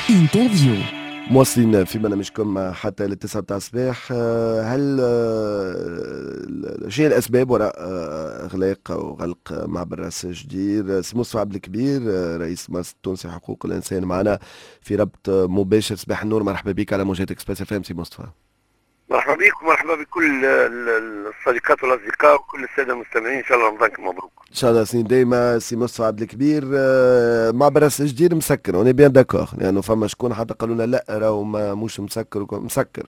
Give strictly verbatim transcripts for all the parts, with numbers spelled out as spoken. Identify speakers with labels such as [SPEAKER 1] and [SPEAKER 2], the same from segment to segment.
[SPEAKER 1] انترفيو.
[SPEAKER 2] مواصلين في برنامجكم حتى للتسعة بتاع الصباح. آه، هل آه، شنو هي الأسباب وراء آه، إغلاق أو غلق معبر راس جدير؟ سي مصطفى عبد الكبير، آه، رئيس مؤسسة التونسي حقوق الإنسان، معنا في ربط مباشر. صباح النور، مرحبا بك على موجات اكسبريس اف ام سي مصطفى.
[SPEAKER 3] مرحبا بكم، مرحبا بكل ال- ال- الصديقات والاصدقاء وكل الساده المستمعين. ان شاء الله رمضانكم مبروك.
[SPEAKER 2] ان شاء الله سنين دايما. سي مصطفى عبد الكبير، آه، معبر راس جدير مسكر، اوني بيان داكور، لانه فما شكون حتى قالوا لنا لا راهو ما- مش مسكر وكو- مسكر.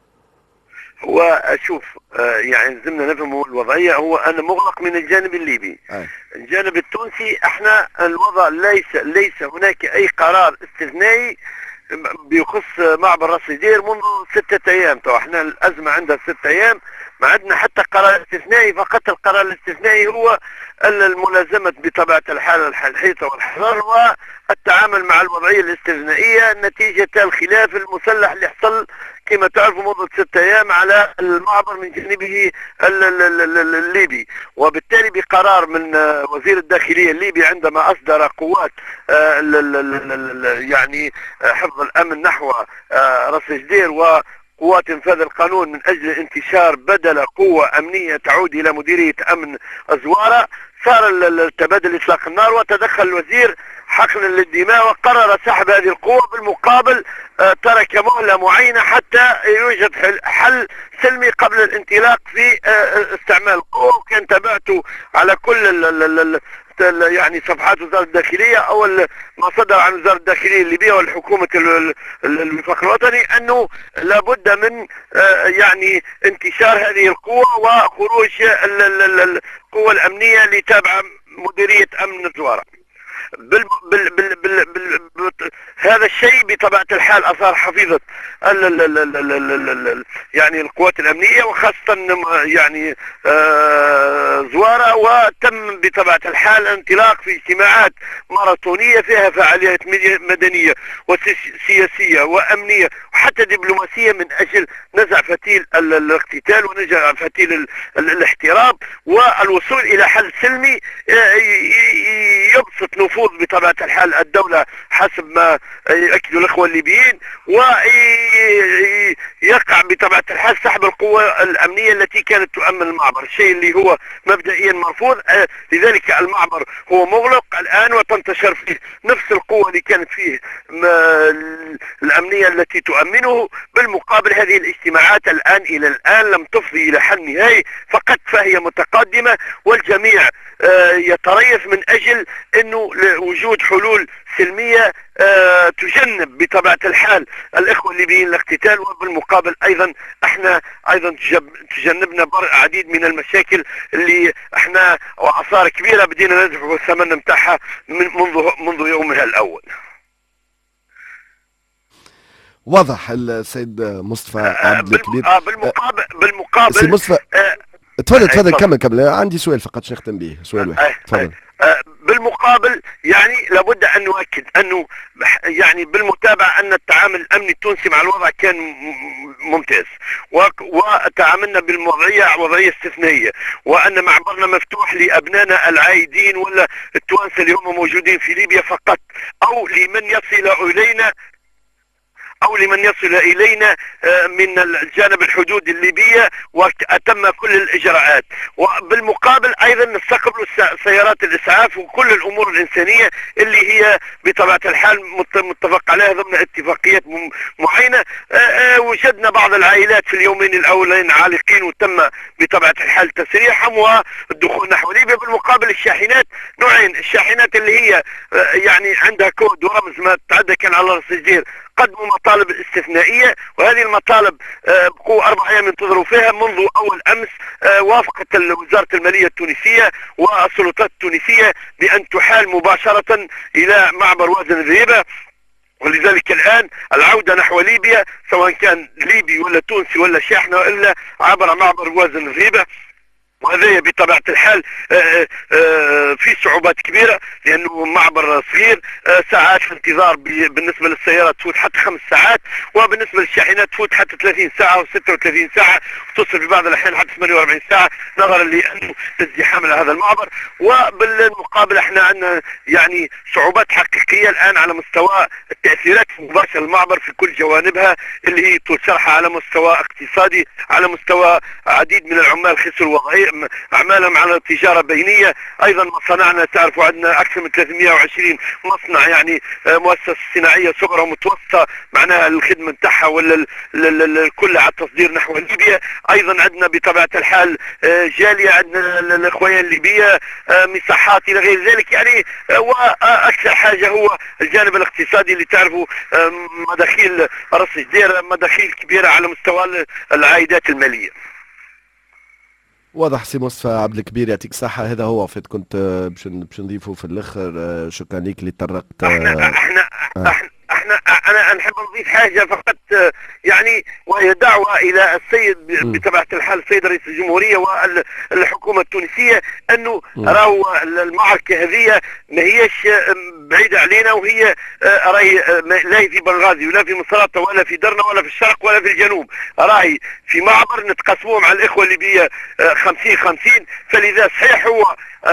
[SPEAKER 3] هو شوف، آه، يعني لازمنا نفهموا الوضعيه. هو انا مغلق من الجانب الليبي.
[SPEAKER 2] أي.
[SPEAKER 3] الجانب التونسي احنا الوضع ليس ليس هناك اي قرار استثنائي بيخص معبر راس جدير منذ ستة ايام. تو احنا الازمه عندها ستة ايام، ما عندنا حتى قرار استثنائي. فقط القرار الاستثنائي هو الملازمه بطبيعه الحال الحيطه والحذر والتعامل مع الوضعيه الاستثنائيه نتيجه الخلاف المسلح اللي حصل كما تعرفوا منذ ستة ايام على المعبر من جانبه ال- ال- ال- ال- الليبي. وبالتالي بقرار من آه، وزير الداخليه الليبي عندما اصدر قوات آه، ال- ال- ال- ال- ال- يعني آه، حفظ الامن نحو آه، راس جدير وقوات انفاذ القانون من اجل انتشار بدل قوه امنيه تعود الى مديريه امن زواره، صار ال- ال- تبادل اطلاق النار وتدخل الوزير حقنا للدماء وقرر سحب هذه القوة. بالمقابل آه، ترك مهلة معينة حتى يوجد حل, حل سلمي قبل الانطلاق في آه، استعمال القوة. وكان تابعته على كل ال ال ال ال ال- يعني صفحات وزارة الداخلية أو ال- ما صدر عن وزارة الداخلية الليبية والحكومة ال- ال- ال- الوفاق الوطني أنه لابد من آه، يعني انتشار هذه القوة وخروج ال- ال- ال- القوة الأمنية اللي تابعة مديرية أمن زوارة. بال بال بال بال بال بال هذا الشيء بطبيعة الحال أثار حفيظة ال ال ال ال ال ال ال ال يعني القوات الأمنية وخاصة يعني آه زوارة. وتم بطبيعة الحال انطلاق في اجتماعات ماراثونية فيها فعاليات مدنية وسياسية وأمنية وحتى دبلوماسية من أجل نزع فتيل ال- الاقتتال ونزع فتيل ال- ال- الاحتراب والوصول إلى حل سلمي آه، ي- ي- يبسط نفوذ بطبيعة الحال الدولة حسب ما يؤكدوا الأخوة الليبيين، ويقع بطبيعة الحال سحب القوة الأمنية التي كانت تؤمن المعبر، الشيء اللي هو مبدئيا مرفوض. آه، لذلك المعبر هو مغلق الآن وتنتشر فيه نفس القوة اللي كانت فيه م- الأمنية التي تؤمنه. بالمقابل هذه الاجتماعات الآن إلى الآن لم تفضي إلى حل نهائي، فقط فهي متقدمة والجميع آه، يتريث من أجل أنه وجود حلول سلمية آه، تجنب بطبيعة الحال الإخوة الليبيين الاقتتال. وبالمقابل أيضا احنا أيضا تجب- تجنبنا بر- عديد من المشاكل اللي احنا وآثار كبيرة بدينا ندفع الثمن متاعها من منذ منذ يومها الأول.
[SPEAKER 2] واضح السيد مصطفى
[SPEAKER 3] آه،
[SPEAKER 2] عبد
[SPEAKER 3] بالم-
[SPEAKER 2] الكبير.
[SPEAKER 3] آه،
[SPEAKER 2] آه،
[SPEAKER 3] بالمقابل
[SPEAKER 2] سي
[SPEAKER 3] بالمقابل
[SPEAKER 2] مصطفى،
[SPEAKER 3] آه،
[SPEAKER 2] تفضل تفضل،
[SPEAKER 3] اتفضل.
[SPEAKER 2] كمل كمل. عندي سؤال فقط باش نختم به، سؤال واحد،
[SPEAKER 3] آه،
[SPEAKER 2] تفضل.
[SPEAKER 3] آه، بالمقابل يعني لابد ان نؤكد انه يعني بالمتابعه ان التعامل الامني التونسي مع الوضع كان م- ممتاز، وك- وتعاملنا بالوضعيه وضعيه استثنائيه، وان معبرنا مفتوح لابنائنا العايدين ولا التوانسه اللي هم موجودين في ليبيا فقط، او لمن يصل الينا او لمن يصل الينا آه، من الجانب الحدود الليبيه، وتم كل الاجراءات. وبالمقابل ايضا نستقبل الس- سيارات الاسعاف وكل الامور الانسانيه اللي هي بطبيعه الحال مت- متفق عليها ضمن اتفاقيات م- معينه. آه، آه، وجدنا بعض العائلات في اليومين الاولين عالقين وتم بطبيعه الحال تسريحهم والدخول نحو ليبيا. بالمقابل الشاحنات نوعين، الشاحنات اللي هي آه، يعني عندها كود ورمز ما تعدى كان على راس الجير قدموا مطالب استثنائية، وهذه المطالب آه، بقوا أربع أيام ينتظروا فيها منذ أول أمس. آه، وافقت ال- وزارة المالية التونسية والسلطات التونسية بأن تحال مباشرة إلى معبر وازن الريبة. ولذلك الآن العودة نحو ليبيا سواء كان ليبي ولا تونسي ولا شاحنة إلا عبر معبر وازن الريبة وهذا بطبيعة الحال آه، آه، في صعوبات كبيرة، لأنه معبر صغير، آه، ساعات الانتظار بالنسبة للسيارات تفوت حتى خمس ساعات، وبالنسبة للشاحنات تفوت حتى ثلاثين ساعة وستة وثلاثين ساعة، وتصل في بعض الأحيان حتى ثمانية وأربعين ساعة نظرا لأنه ازدحام على هذا المعبر. وبالمقابل احنا عندنا يعني صعوبات حقيقية الآن على مستوى التأثيرات المباشرة للمعبر في كل جوانبها، اللي هي طول شرحها على مستوى اقتصادي، على مستوى عديد من العمال خسروا وظائف اعمالهم على التجاره بينيه. ايضا مصانعنا تعرفوا عندنا اكثر من ثلاثمئة وعشرين مصنع، يعني مؤسسه صناعيه صغرى ومتوسطه، معناها الخدمه نتاعها ولا الكل على التصدير نحو ليبيا. ايضا عندنا بطبيعه الحال جاليه، عندنا الاخوان الليبيه، مساحات الى غير ذلك يعني. واكثر حاجه هو الجانب الاقتصادي اللي تعرفوا مداخيل راس جدير مداخيل كبيره على مستوى العائدات الماليه.
[SPEAKER 2] واضح سي مصطفى عبد الكبير، يعطيك الصحة. هذا هو فات كنت باش باش نضيفه في الاخر. شكرا لك اللي طرقت.
[SPEAKER 3] احنا احنا آه. احنا احنا انا نحب نضيف حاجه فقط، يعني وهي دعوه الى السيد بطبيعه الحال السيد رئيس الجمهوريه والحكومه التونسيه، انه راهو المعركه هذه ما هيش بعيده علينا، وهي راهي لا في بنغازي ولا في مصراتة ولا في درنا ولا في الشرق ولا في الجنوب، راهي في معبر نتقاسموه مع الاخوه الليبيه خمسين خمسين. فلذا صحيح هو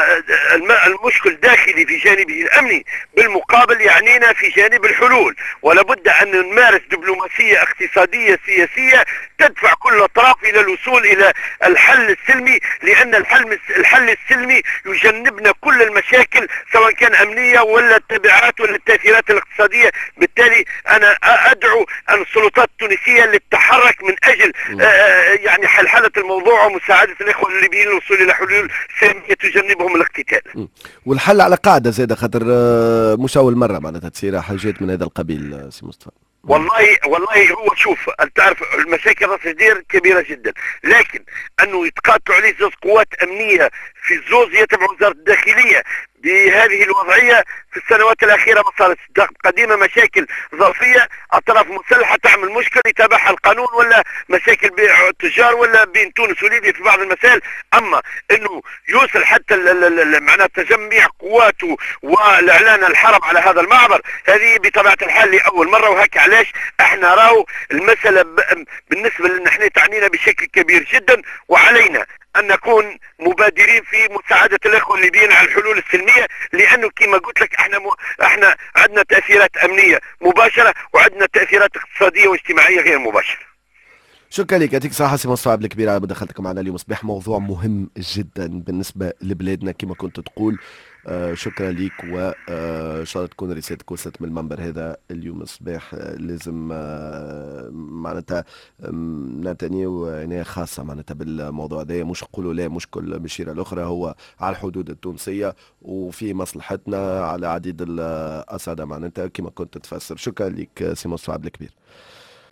[SPEAKER 3] المشكل داخلي في جانبه الامني، بالمقابل يعنينا في جانب الحلول، ولا بد ان نمارس دبلوماسيه اقتصاديه سياسيه تدفع كل الاطراف الى الوصول الى الحل السلمي، لان الحل الحل السلمي يجنبنا كل المشاكل سواء كان امنيه ولا التبعات ولا التاثيرات الاقتصاديه. بالتالي انا ادعو ان السلطات التونسيه للتحرك من اجل يعني حلحله الموضوع ومساعده الاخوه الليبيين للوصول الى حلول سلميه تجنبهم الاقتتال.
[SPEAKER 2] والحل على قاعده زاده، خاطر مش اول مره معناتها تصير حاجات من هذا القبيل سي مصطفى.
[SPEAKER 3] والله والله هو شوف، تعرف المشاكل راس جدير كبيره جدا، لكن انه يتقاتلوا عليه زوج قوات امنيه في الزوز يتبع وزاره الداخليه بهذه الوضعيه في السنوات الاخيره ما صارت. قديمه مشاكل ظرفيه، اطراف مسلحه تعمل مشكل يتابعها القانون، ولا مشاكل بين التجار ولا بين تونس وليبيا في بعض المسائل. اما انه يوصل حتى معناه تجميع قواته والاعلان الحرب على هذا المعبر، هذه بطبيعه الحال لاول مره. وهكا علاش احنا راهو المساله بالنسبه لنا احنا تعنينا بشكل كبير جدا، وعلينا ان نكون مبادرين في مساعده الاخوه الليبيين على الحلول السلميه، لانه كما قلت لك احنا م... احنا عندنا تاثيرات امنيه مباشره وعندنا تاثيرات اقتصاديه واجتماعيه غير مباشره.
[SPEAKER 2] شكرا لك، يعطيك الصحة سي مصطفى عبد الكبير على مداخلتكم معنا اليوم. صباح موضوع مهم جدا بالنسبة لبلادنا كما كنت تقول. آه شكرا لك، وان شاء الله تكون رسالتك وصلت من المنبر هذا اليوم الصباح. آه لازم آه معناتها نعتنيو عناية خاصة معناتها بالموضوع ده، مش نقولوا لا مشكل بالشيرة الأخرى، هو على الحدود التونسية وفي مصلحتنا على عديد الأصعدة معناتها كما كنت تفسر. شكرا لك سي مصطفى عبد الكبير.